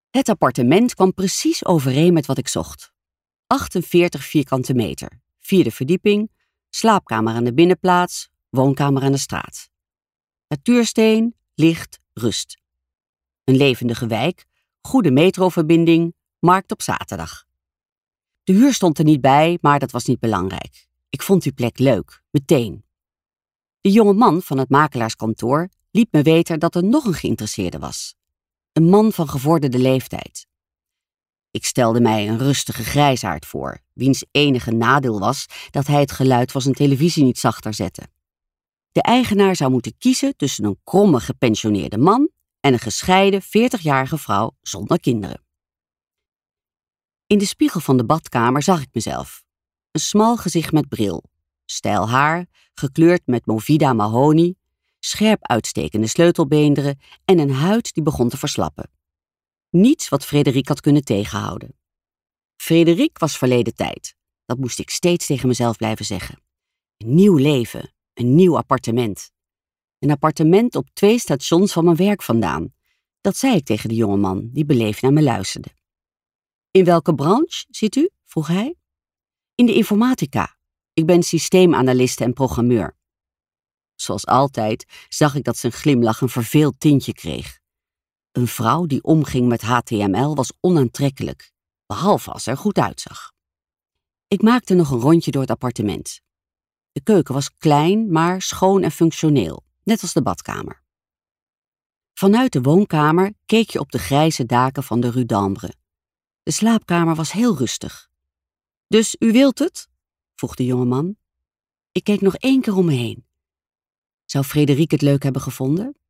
Het appartement kwam precies overeen met wat ik zocht. 48 vierkante meter, 4e verdieping, slaapkamer aan de binnenplaats, woonkamer aan de straat. Natuursteen, licht, rust. Een levendige wijk, goede metroverbinding, markt op zaterdag. De huur stond er niet bij, maar dat was niet belangrijk. Ik vond die plek leuk, meteen. De jonge man van het makelaarskantoor liet me weten dat er nog een geïnteresseerde was. Een man van gevorderde leeftijd. Ik stelde mij een rustige grijsaard voor, wiens enige nadeel was dat hij het geluid van zijn televisie niet zachter zette. De eigenaar zou moeten kiezen tussen een kromme gepensioneerde man en een gescheiden 40-jarige vrouw zonder kinderen. In de spiegel van de badkamer zag ik mezelf. Een smal gezicht met bril, steil haar, gekleurd met Movida mahonie, scherp uitstekende sleutelbeenderen en een huid die begon te verslappen. Niets wat Frederik had kunnen tegenhouden. Frederik was verleden tijd. Dat moest ik steeds tegen mezelf blijven zeggen. Een nieuw leven, een nieuw appartement. Een appartement op 2 stations van mijn werk vandaan. Dat zei ik tegen de jongeman die beleefd naar me luisterde. In welke branche zit u? Vroeg hij. In de informatica. Ik ben systeemanaliste en programmeur. Zoals altijd zag ik dat zijn glimlach een verveeld tintje kreeg. Een vrouw die omging met HTML was onaantrekkelijk, behalve als ze er goed uitzag. Ik maakte nog een rondje door het appartement. De keuken was klein, maar schoon en functioneel, net als de badkamer. Vanuit de woonkamer keek je op de grijze daken van de Rue d'Ambre. De slaapkamer was heel rustig. Dus u wilt het? Vroeg de jongeman. Ik keek nog 1 keer om me heen. Zou Frederik het leuk hebben gevonden?